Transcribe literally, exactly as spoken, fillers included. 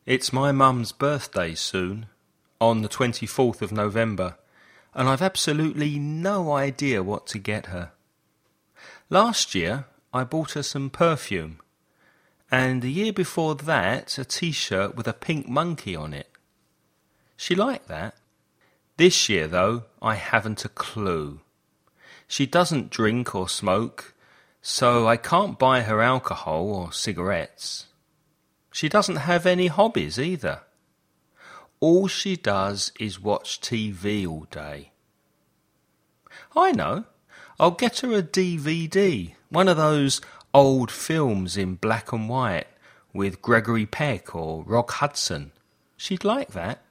It's my mum's birthday soon, on the twenty-fourth of November, and I've absolutely no idea what to get her. Last year I bought her some perfume, and the year before that a t-shirt with a pink monkey on it. She liked that. This year, though, I haven't a clue. She doesn't drink or smoke, so I can't buy her alcohol or cigarettes. She doesn't have any hobbies either. All she does is watch T V all day. I know. I'll get her a D V D, one of those old films in black and white with Gregory Peck or Rock Hudson. She'd like that.